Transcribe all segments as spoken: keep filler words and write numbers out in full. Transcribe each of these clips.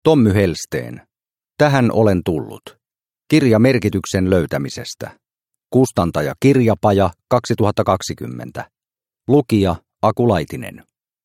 Tommy Hellsten. Tähän olen tullut. Kirja merkityksen löytämisestä. Kustantaja Kirjapaja kaksituhattakaksikymmentä. Lukija Aku Laitinen.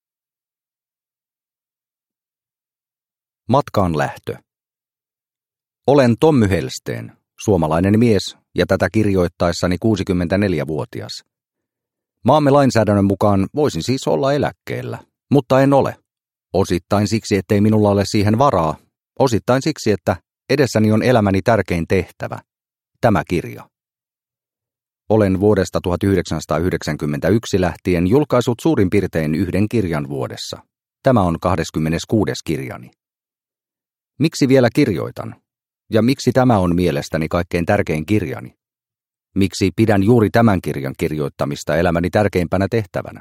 Matkaan lähtö. Olen Tommy Hellsten, suomalainen mies ja tätä kirjoittaessani kuusikymmentäneljävuotias. Maamme lainsäädännön mukaan voisin siis olla eläkkeellä, mutta en ole. Osittain siksi, ettei minulla ole siihen varaa, osittain siksi, että edessäni on elämäni tärkein tehtävä, tämä kirja. Olen vuodesta tuhatyhdeksänsataayhdeksänkymmentäyksi lähtien julkaissut suurin piirtein yhden kirjan vuodessa. Tämä on kahdeskymmeneskuudes kirjani. Miksi vielä kirjoitan? Ja miksi tämä on mielestäni kaikkein tärkein kirjani? Miksi pidän juuri tämän kirjan kirjoittamista elämäni tärkeimpänä tehtävänä?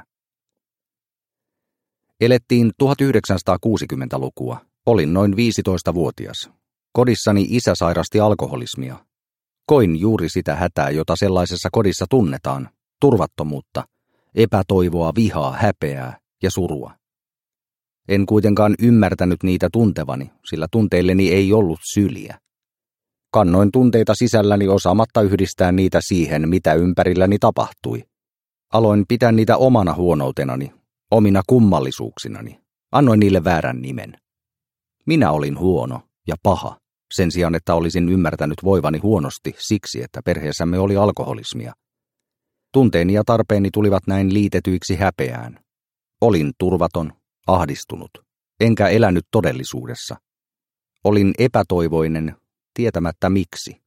Elettiin tuhatyhdeksänsataakuusikymmentälukua. Olin noin viisitoistavuotias. Kodissani isä sairasti alkoholismia. Koin juuri sitä hätää, jota sellaisessa kodissa tunnetaan, turvattomuutta, epätoivoa, vihaa, häpeää ja surua. En kuitenkaan ymmärtänyt niitä tuntevani, sillä tunteilleni ei ollut syliä. Kannoin tunteita sisälläni osaamatta yhdistää niitä siihen, mitä ympärilläni tapahtui. Aloin pitää niitä omana huonoutenani, omina kummallisuuksinani. Annoin niille väärän nimen. Minä olin huono ja paha, sen sijaan, että olisin ymmärtänyt voivani huonosti siksi, että perheessämme oli alkoholismia. Tunteeni ja tarpeeni tulivat näin liitetyiksi häpeään. Olin turvaton, ahdistunut, enkä elänyt todellisuudessa. Olin epätoivoinen, tietämättä miksi.